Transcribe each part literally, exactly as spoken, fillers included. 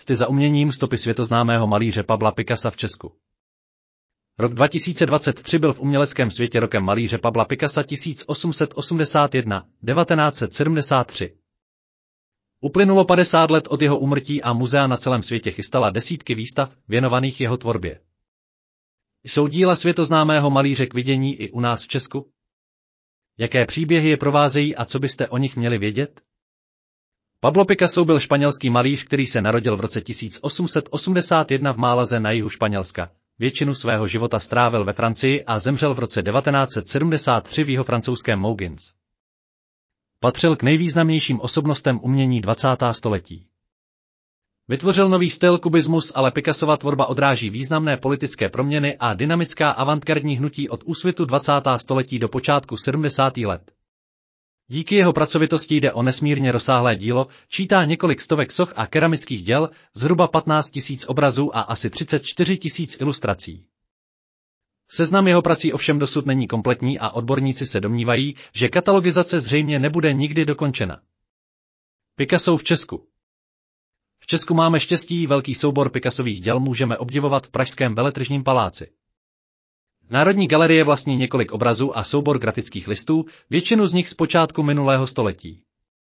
Cty za uměním, stopy světoznámého malíře Pabla Picassa v Česku. Rok dva tisíce dvacet tři byl v uměleckém světě rokem malíře Pabla Picassa tisíc osm set osmdesát jedna až devatenáct set sedmdesát tři. Uplynulo padesát let od jeho úmrtí a muzea na celém světě chystala desítky výstav věnovaných jeho tvorbě. Jsou díla světoznámého malíře k vidění i u nás v Česku? Jaké příběhy je provázejí a co byste o nich měli vědět? Pablo Picasso byl španělský malíř, který se narodil v roce tisíc osm set osmdesát jedna v Málaze na jihu Španělska. Většinu svého života strávil ve Francii a zemřel v roce devatenáct set sedmdesát tři v jihovrancouzském Mougins. Patřil k nejvýznamnějším osobnostem umění dvacátého století. Vytvořil nový styl kubismus, ale Picassova tvorba odráží významné politické proměny a dynamická avantgardní hnutí od úsvitu dvacátého století do počátku sedmdesátých let. Díky jeho pracovitosti jde o nesmírně rozsáhlé dílo, čítá několik stovek soch a keramických děl, zhruba patnáct tisíc obrazů a asi třicet čtyři tisíc ilustrací. Seznam jeho prací ovšem dosud není kompletní a odborníci se domnívají, že katalogizace zřejmě nebude nikdy dokončena. Picasso v Česku. V Česku máme štěstí, velký soubor Picassových děl můžeme obdivovat v pražském Veletržním paláci. Národní galerie vlastní několik obrazů a soubor grafických listů, většinu z nich z počátku minulého století.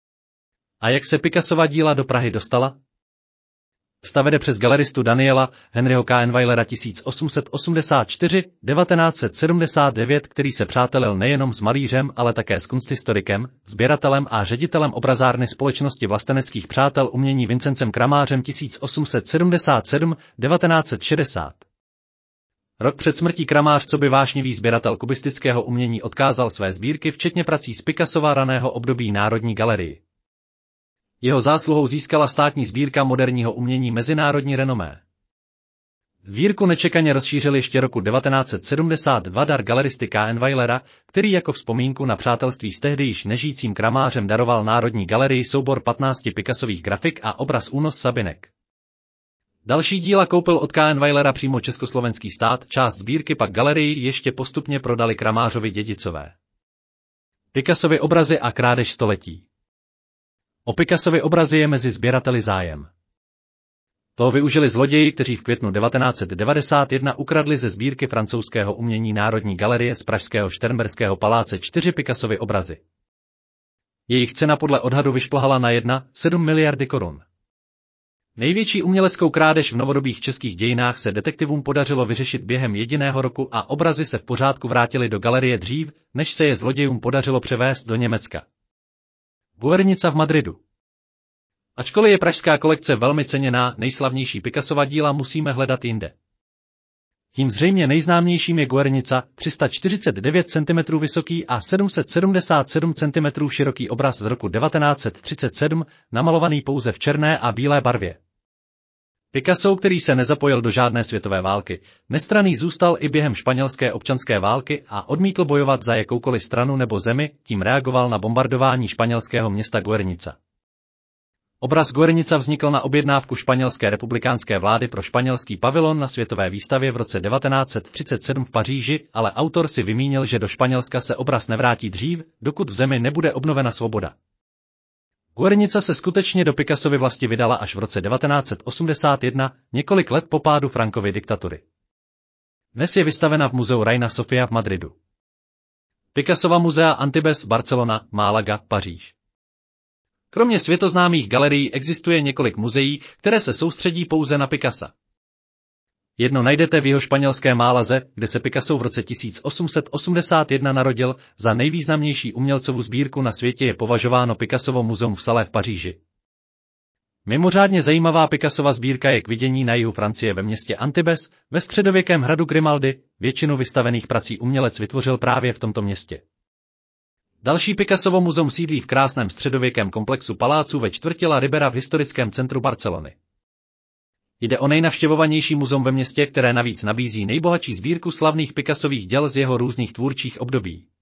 A jak se Picassova díla do Prahy dostala? Cesta vede přes galeristu Daniela Henryho Kahnweilera tisíc osm set osmdesát čtyři až devatenáct set sedmdesát devět, který se přátelil nejenom s malířem, ale také s kunsthistorikem, sběratelem a ředitelem obrazárny společnosti vlasteneckých přátel umění Vincencem Kramářem tisíc osm set sedmdesát sedm až devatenáct set šedesát. Rok před smrtí Kramář coby vášnivý sběratel kubistického umění odkázal své sbírky včetně prací z Picassova raného období Národní galerii. Jeho zásluhou získala státní sbírka moderního umění mezinárodní renomé. Sbírku nečekaně rozšířil ještě roku devatenáct set sedmdesát dva dar galeristy Kahnweilera, který jako vzpomínku na přátelství s tehdy již nežijícím Kramářem daroval Národní galerii soubor patnácti Picassových grafik a obraz Únos Sabinek. Další díla koupil od Kahnweilera přímo československý stát, část sbírky pak galerii ještě postupně prodali Kramářovi dědicové. Picassovy obrazy a krádež století. O Picassovy obrazy je mezi sběrateli zájem. To využili zloději, kteří v květnu devatenáct set devadesát jedna ukradli ze sbírky francouzského umění Národní galerie z pražského Šternberského paláce čtyři Picassovy obrazy. Jejich cena podle odhadu vyšplhala na jedna celá sedm miliardy korun. Největší uměleckou krádež v novodobých českých dějinách se detektivům podařilo vyřešit během jediného roku a obrazy se v pořádku vrátily do galerie dřív, než se je zlodějům podařilo převést do Německa. Guernica v Madridu. Ačkoliv je pražská kolekce velmi ceněná, nejslavnější Picassova díla musíme hledat jinde. Tím zřejmě nejznámějším je Guernica, tři sta čtyřicet devět centimetrů vysoký a sedm set sedmdesát sedm centimetrů široký obraz z roku devatenáct set třicet sedm, namalovaný pouze v černé a bílé barvě. Picasso, který se nezapojil do žádné světové války, nestranný zůstal i během španělské občanské války a odmítl bojovat za jakoukoliv stranu nebo zemi, tím reagoval na bombardování španělského města Guernica. Obraz Guernica vznikl na objednávku španělské republikánské vlády pro španělský pavilon na světové výstavě v roce devatenáct set třicet sedm v Paříži, ale autor si vymínil, že do Španělska se obraz nevrátí dřív, dokud v zemi nebude obnovena svoboda. Guernica se skutečně do Picassovy vlasti vydala až v roce devatenáct set osmdesát jedna, několik let po pádu Frankovy diktatury. Dnes je vystavena v muzeu Reina Sofia v Madridu. Picassova muzea Antibes, Barcelona, Málaga, Paříž. Kromě světoznámých galerií existuje několik muzeí, které se soustředí pouze na Picassa. Jedno najdete v jeho španělské Málaze, kde se Picasso v roce tisíc osm set osmdesát jedna narodil, za nejvýznamnější umělcovu sbírku na světě je považováno Picassovo muzeum v Salé v Paříži. Mimořádně zajímavá Picassova sbírka je k vidění na jihu Francie ve městě Antibes, ve středověkém hradu Grimaldi, většinu vystavených prací umělec vytvořil právě v tomto městě. Další Picassovo muzeum sídlí v krásném středověkém komplexu paláců ve čtvrti La Ribera v historickém centru Barcelony. Jde o nejnavštěvovanější muzeum ve městě, které navíc nabízí nejbohatší sbírku slavných Picassových děl z jeho různých tvůrčích období.